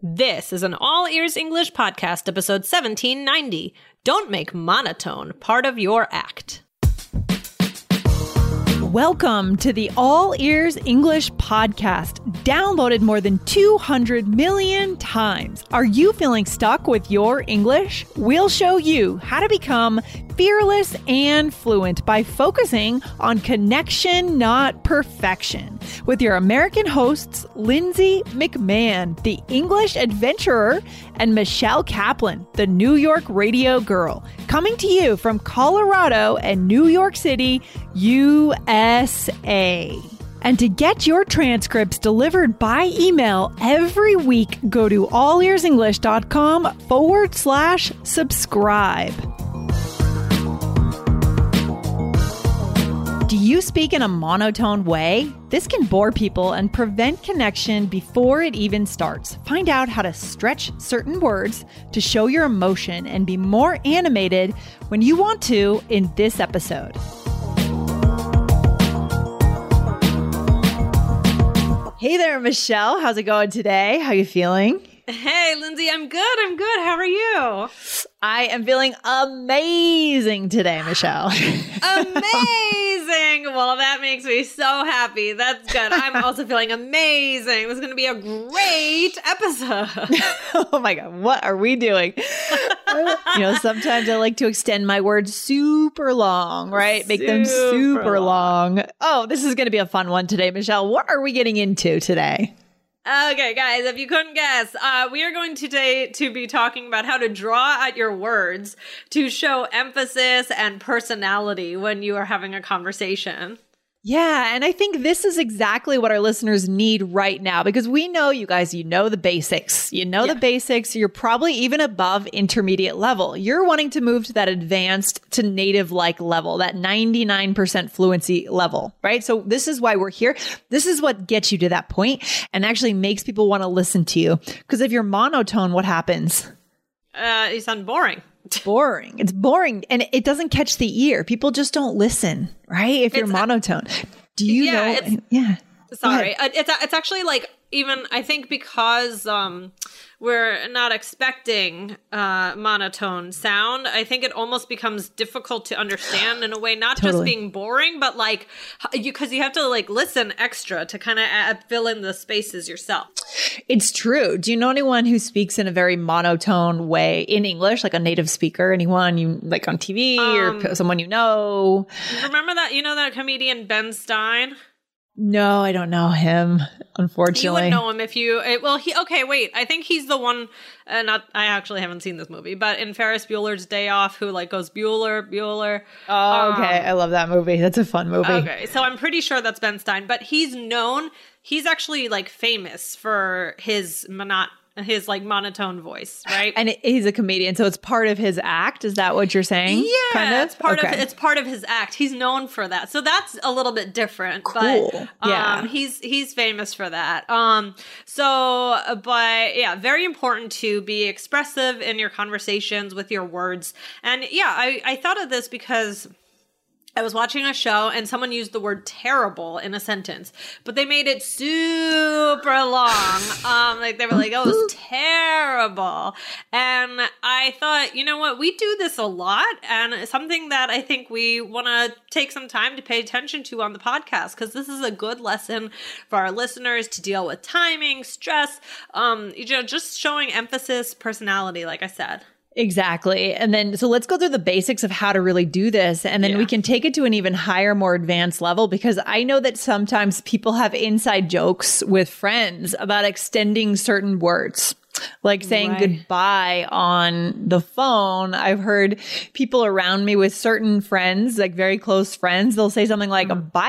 This is an All Ears English podcast, episode 1790. Don't make monotone part of your act. Welcome to the All Ears English podcast, downloaded more than 200 million times. Are you feeling stuck with your English? We'll show you how to become fearless and fluent by focusing on connection, not perfection. With your American hosts, Lindsay McMahon, the English adventurer, and Michelle Kaplan, the New York radio girl, coming to you from Colorado and New York City, USA. And to get your transcripts delivered by email every week, go to allearsenglish.com/subscribe. Do you speak in a monotone way? This can bore people and prevent connection before it even starts. Find out how to stretch certain words to show your emotion and be more animated when you want to in this episode. Hey there, Michelle. How's it going today? How you feeling? Hey, Lindsay, I'm good. How are you? I am feeling amazing today, Michelle. Amazing. Well, that makes me so happy. That's good. I'm also feeling amazing. This is going to be a great episode. Oh my God. What are we doing? Sometimes I like to extend my words super long, right? Make them super long. Oh, this is going to be a fun one today, Michelle. What are we getting into today? Okay, guys, if you couldn't guess, we are going today to be talking about how to draw out your words to show emphasis and personality when you are having a conversation. Yeah, and I think this is exactly what our listeners need right now, because we know you guys, you know the basics. The basics. You're probably even above intermediate level. You're wanting to move to that advanced to native-like level, that 99% fluency level, right? So this is why we're here. This is what gets you to that point and actually makes people want to listen to you. Because if you're monotone, what happens? You sound boring. Boring. It's boring. And it doesn't catch the ear. People just don't listen, right? If you're monotone. Do you know? Sorry. It's actually like, even I think because we're not expecting monotone sound, I think it almost becomes difficult to understand in a way, not just being boring, but like because you have to like listen extra to kind of fill in the spaces yourself. It's true. Do you know anyone who speaks in a very monotone way in English, like a native speaker? Anyone you like on TV or someone you know? Remember that comedian Ben Stein? No, I don't know him, unfortunately. You would know him if you... I think he's the one... I actually haven't seen this movie, but in Ferris Bueller's Day Off, who like goes, Bueller. Oh, okay. I love that movie. That's a fun movie. Okay, so I'm pretty sure that's Ben Stein, but he's actually like famous for his like monotone voice, right? And he's a comedian, so it's part of his act. Is that what you're saying? Yeah, kind of? It's part of his act. He's known for that, so that's a little bit different. Cool. But he's famous for that. Very important to be expressive in your conversations with your words. And I thought of this because I was watching a show and someone used the word terrible in a sentence, but they made it super long. They were like, oh, it was terrible. And I thought, you know what? We do this a lot, and it's something that I think we want to take some time to pay attention to on the podcast, because this is a good lesson for our listeners to deal with timing, stress, just showing emphasis, personality, like I said. Exactly. And then, so let's go through the basics of how to really do this. And then we can take it to an even higher, more advanced level, because I know that sometimes people have inside jokes with friends about extending certain words. Like saying goodbye on the phone. I've heard people around me with certain friends, like very close friends, they'll say something like, bye.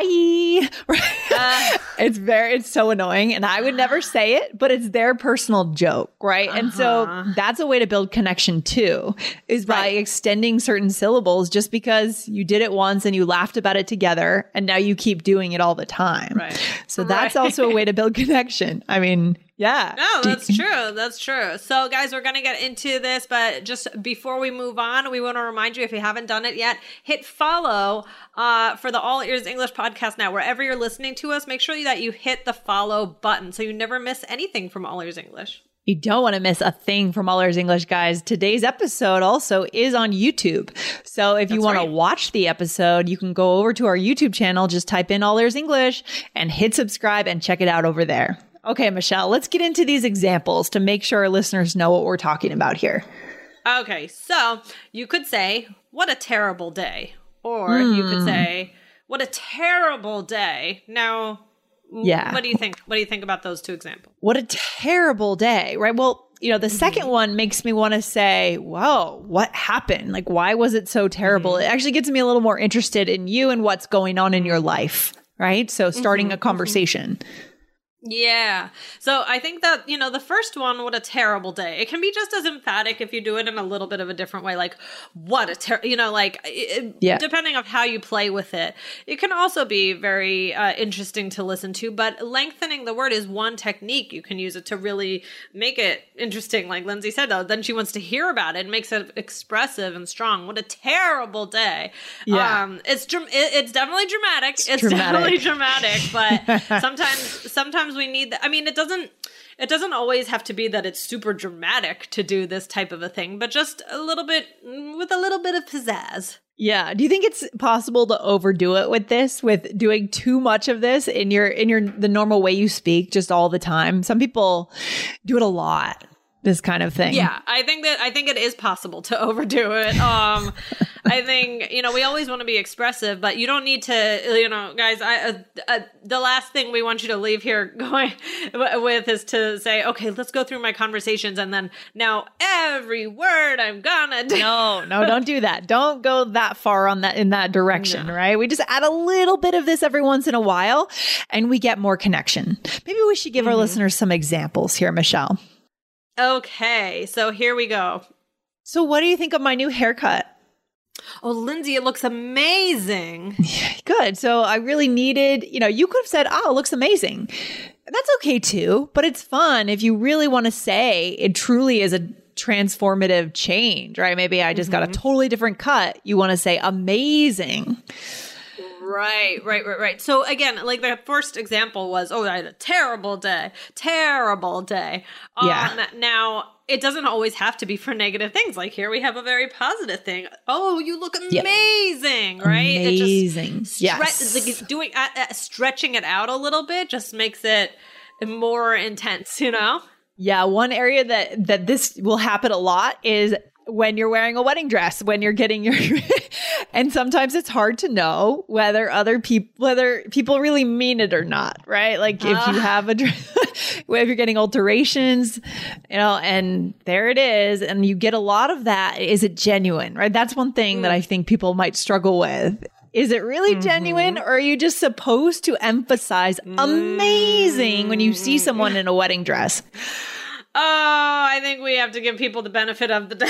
It's so annoying. And I would never say it, but it's their personal joke, right? And so that's a way to build connection too, is by extending certain syllables just because you did it once and you laughed about it together and now you keep doing it all the time. Right. So that's also a way to build connection. I mean, yeah. No, that's true. That's true. So guys, we're going to get into this, but just before we move on, we want to remind you, if you haven't done it yet, hit follow for the All Ears English podcast now. Wherever you're listening to us, make sure that you hit the follow button so you never miss anything from All Ears English. You don't want to miss a thing from All Ears English, guys. Today's episode also is on YouTube. So if you want to watch the episode, you can go over to our YouTube channel, just type in All Ears English and hit subscribe and check it out over there. Okay, Michelle, let's get into these examples to make sure our listeners know what we're talking about here. Okay, so you could say, what a terrible day. Or you could say, what a terrible day. Now, what do you think? What do you think about those two examples? What a terrible day, right? Well, the second one makes me want to say, whoa, what happened? Like, why was it so terrible? It actually gets me a little more interested in you and what's going on in your life, right? So starting a conversation. Yeah. So I think that, the first one, what a terrible day. It can be just as emphatic if you do it in a little bit of a different way. Like, what a depending on how you play with it. It can also be very interesting to listen to, but lengthening the word is one technique. You can use it to really make it interesting. Like Lindsay said, though, then she wants to hear about it. It makes it expressive and strong. What a terrible day. Yeah. It's definitely dramatic. Definitely dramatic, but sometimes we need that. I mean, it doesn't always have to be that it's super dramatic to do this type of a thing, but just a little bit with a little bit of pizzazz. Yeah. Do you think it's possible to overdo it with doing too much of this in the normal way you speak just all the time? Some people do it a lot, this kind of thing. Yeah, I think it is possible to overdo it. I think, we always want to be expressive, but you don't need to, guys, the last thing we want you to leave here going with is to say, okay, let's go through my conversations. And then now every word I'm gonna do. No, don't do that. Don't go that far in that direction, right? We just add a little bit of this every once in a while and we get more connection. Maybe we should give our listeners some examples here, Michelle. Okay, so here we go. So what do you think of my new haircut? Oh, Lindsay, it looks amazing. Good. So I really needed, you could have said, oh, it looks amazing. That's okay too, but it's fun if you really want to say it truly is a transformative change, right? Maybe I just got a totally different cut. You want to say amazing. Right. So again, like the first example was, I had a terrible day. Yeah. Now, it doesn't always have to be for negative things. Like here we have a very positive thing. Oh, you look amazing, right? Amazing. Stretching it out a little bit just makes it more intense, Yeah, one area that this will happen a lot is when you're wearing a wedding dress, when you're getting your, and sometimes it's hard to know whether people really mean it or not, right? Like if you have if you're getting alterations, and there it is, and you get a lot of that. Is it genuine, right? That's one thing that I think people might struggle with. Is it really genuine, or are you just supposed to emphasize amazing when you see someone in a wedding dress? Oh, I think we have to give people the benefit of the doubt.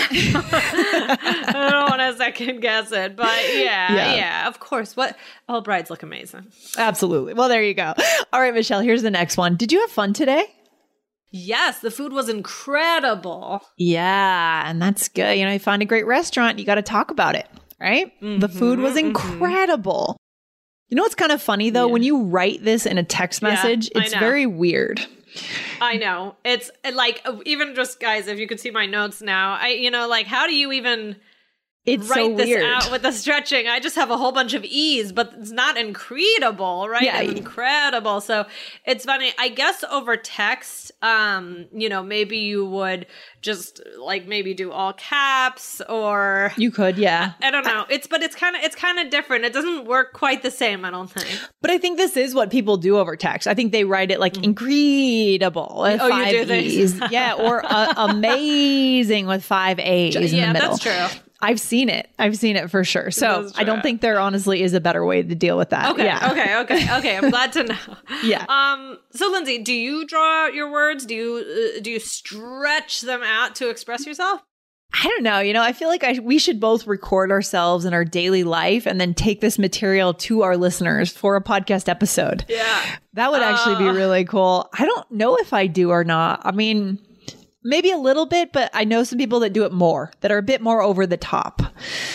I don't want to second guess it, but yeah, of course. All brides look amazing. Absolutely. Well, there you go. All right, Michelle, here's the next one. Did you have fun today? Yes, the food was incredible. Yeah, and that's good. You find a great restaurant, you got to talk about it, right? The food was incredible. You know what's kind of funny, though? When you write this in a text message, it's very weird. I know. It's like, even just guys, if you could see my notes now, how do you even write this out with the stretching? I just have a whole bunch of E's, but it's not incredible, right? Yeah. It's incredible. So it's funny. I guess over text, maybe you would just maybe do all caps, or you could, yeah. I don't know. It's kind of different. It doesn't work quite the same, I don't think. But I think this is what people do over text. I think they write it like incredible with 5 E's. Yeah, or amazing with 5 A's in the middle. Yeah, that's true. I've seen it for sure. So I don't think there honestly is a better way to deal with that. Okay. I'm glad to know. Yeah. So Lindsay, do you draw out your words? Do you stretch them out to express yourself? I don't know. I feel like we should both record ourselves in our daily life and then take this material to our listeners for a podcast episode. Yeah. That would actually be really cool. I don't know if I do or not. I mean, maybe a little bit, but I know some people that do it more, that are a bit more over the top.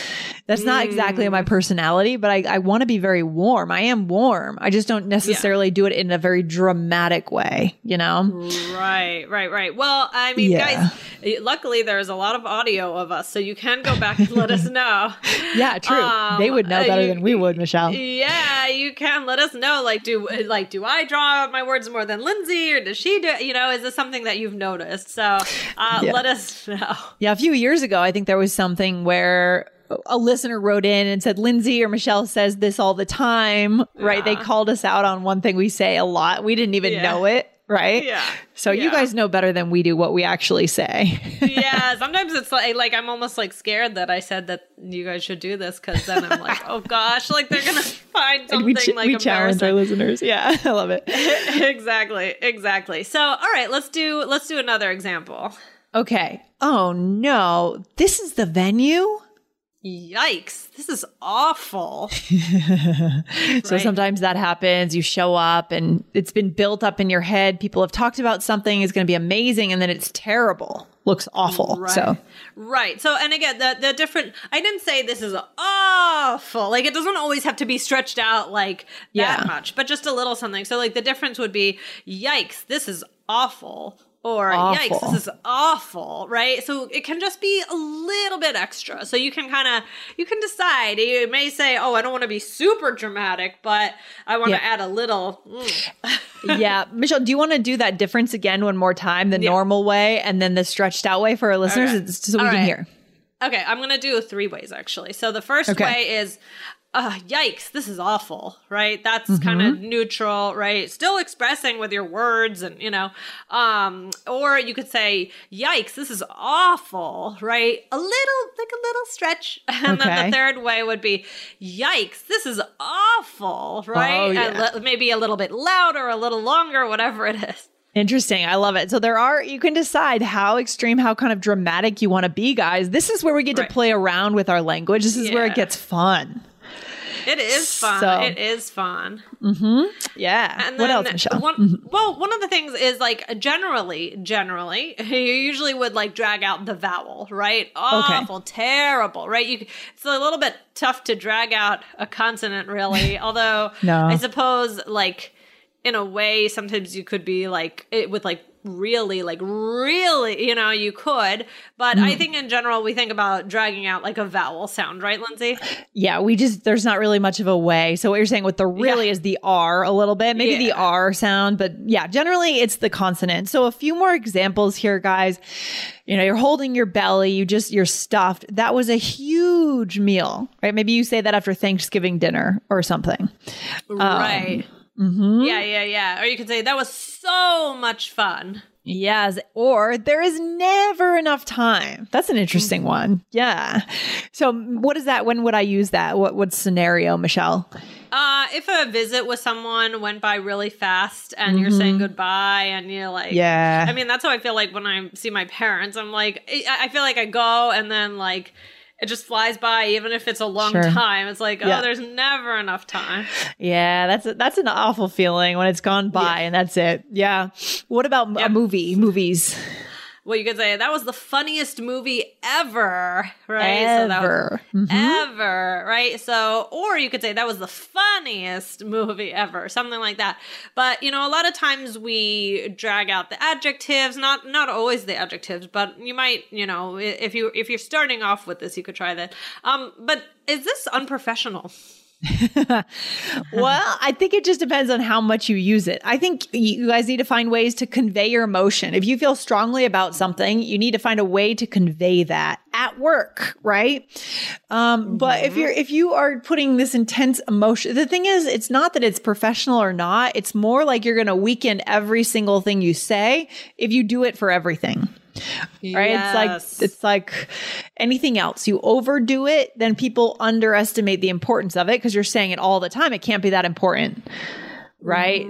That's not exactly my personality, but I want to be very warm. I am warm. I just don't necessarily do it in a very dramatic way, you know? Right. Well, I mean, guys, luckily there's a lot of audio of us, so you can go back and let us know. Yeah, true. They would know better than we would, Michelle. Yeah, you can let us know. Do I draw out my words more than Lindsay, or does she do? Is this something that you've noticed? So let us know. Yeah, a few years ago, I think there was something where a listener wrote in and said, Lindsay or Michelle says this all the time, right? They called us out on one thing we say a lot. We didn't even know it, right? Yeah. So you guys know better than we do what we actually say. Yeah. Sometimes it's like I'm almost scared that I said that you guys should do this, because then I'm like, oh gosh, they're going to find something we challenge our listeners. Yeah, I love it. Exactly. So, all right, let's do another example. Okay. Oh no, this is the venue? Yikes, this is awful. So sometimes that happens. You show up and it's been built up in your head. People have talked about something is going to be amazing, and then it's terrible. Looks awful. Right. So, and again, the different, I didn't say this is awful. It doesn't always have to be stretched out that much, but just a little something. So the difference would be, yikes, this is awful. Or yikes, this is awful, right? So it can just be a little bit extra. So you can decide. You may say, oh, I don't want to be super dramatic, but I want to add a little. Yeah. Michelle, do you want to do that difference again one more time? The normal way and then the stretched out way for our listeners so we can hear. Okay, I'm going to do 3 ways, actually. So the first way is, yikes, this is awful, right? That's kind of neutral, right? Still expressing with your words and, or you could say, yikes, this is awful, right? A little stretch. And then the third way would be, yikes, this is awful, right? Oh, yeah. And maybe a little bit louder, a little longer, whatever it is. Interesting. I love it. So you can decide how extreme, how kind of dramatic you want to be, guys. This is where we get to play around with our language. This is where it gets fun. It is fun. It is fun. Mm-hmm. Yeah. And what else, Michelle? Well, one of the things is generally, you usually would drag out the vowel, right? Awful, terrible, right? It's a little bit tough to drag out a consonant, really. Although I suppose in a way, sometimes you could be with really, you could. But I think in general, we think about dragging out a vowel sound, right, Lindsay? Yeah, there's not really much of a way. So what you're saying with the really is the R a little bit, maybe the R sound, but generally it's the consonant. So a few more examples here, guys. You're holding your belly, you're stuffed. That was a huge meal, right? Maybe you say that after Thanksgiving dinner or something. Right. Yeah. Or you could say, that was so much fun. Yes. Or there is never enough time. That's an interesting one. Yeah. So what is that? When would I use that? What scenario, Michelle? If a visit with someone went by really fast and you're saying goodbye and you're I mean, that's how I feel when I see my parents. I'm I feel I go and then it just flies by, even if it's a long time. It's there's never enough time. Yeah, that's an awful feeling when it's gone by and that's it. Yeah. What about movies? Well, you could say that was the funniest movie ever, right? Ever. Ever, right? So, or you could say that was the funniest movie ever, something like that. But, a lot of times we drag out the adjectives, not always the adjectives, but you might, if you're starting off with this, you could try that. But is this unprofessional? Well, I think it just depends on how much you use it. I think you guys need to find ways to convey your emotion. If you feel strongly about something, you need to find a way to convey that at work, right? But if you are putting this intense emotion, the thing is, it's not that it's professional or not. It's more you're going to weaken every single thing you say if you do it for everything. Right? Yes. It's like anything else. You overdo it, then people underestimate the importance of it because you're saying it all the time. It can't be that important. Right?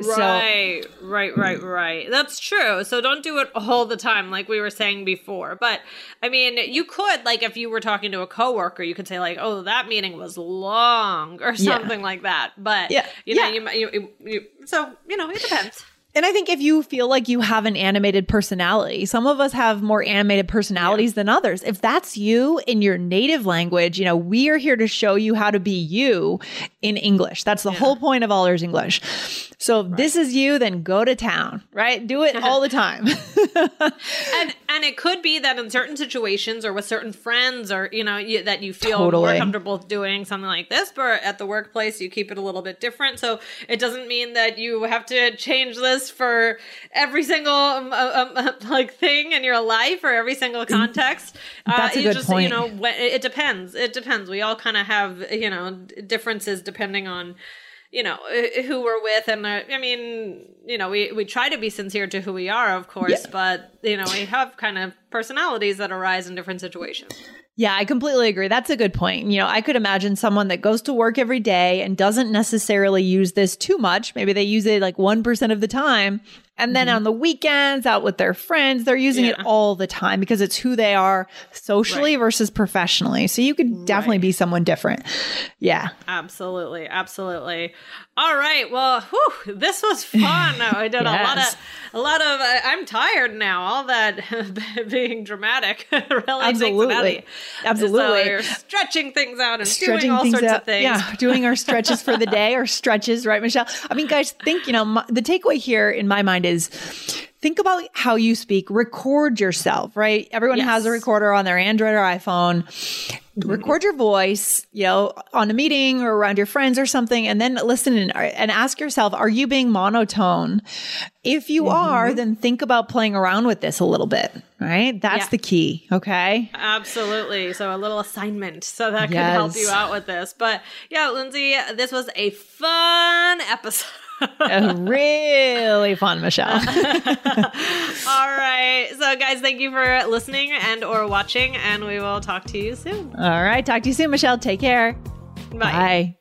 Right. That's true. So don't do it all the time, like we were saying before. But I mean, you could, if you were talking to a coworker, you could say oh, that meeting was long or something like that. But so it depends. And I think if you feel like you have an animated personality, some of us have more animated personalities than others. If that's you in your native language, we are here to show you how to be you in English. That's the whole point of All Ears English. So if this is you, then go to town, right? Do it all the time. And it could be that in certain situations or with certain friends or, that you feel more comfortable doing something like this, but at the workplace, you keep it a little bit different. So it doesn't mean that you have to change this for every single thing in your life or every single context. That's a good point. It depends. It depends. We all kind of have, differences depending on, who we're with. And we try to be sincere to who we are, of course, but, we have kind of personalities that arise in different situations. Yeah, I completely agree. That's a good point. I could imagine someone that goes to work every day and doesn't necessarily use this too much. Maybe they use it like 1% of the time. And then on the weekends, out with their friends, they're using it all the time because it's who they are socially versus professionally. So you could definitely be someone different. Yeah. Absolutely. Absolutely. All right. Well, this was fun. I did a lot of, I'm tired now. All that being dramatic really takes it out of you. Absolutely. So you're stretching things out and doing all sorts of things. Yeah. Doing our stretches for the day, our stretches, right, Michelle? I mean, guys, think, the takeaway here in my mind is think about how you speak, record yourself, right? Everyone has a recorder on their Android or iPhone. Record your voice, on a meeting or around your friends or something, and then listen and ask yourself, are you being monotone? If you are, then think about playing around with this a little bit, right? That's the key. Okay. Absolutely. So a little assignment so that could help you out with this. But yeah, Lindsay, this was a fun episode. Really fun, Michelle. All right. So guys, thank you for listening and or watching, and we will talk to you soon. All right. Talk to you soon, Michelle. Take care. Bye.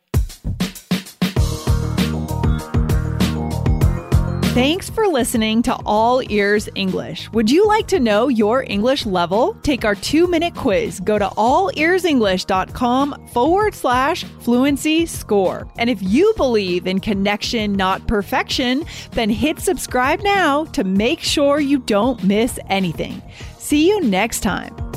Thanks for listening to All Ears English. Would you like to know your English level? Take our 2-minute quiz. Go to allearsenglish.com/fluency score. And if you believe in connection, not perfection, then hit subscribe now to make sure you don't miss anything. See you next time.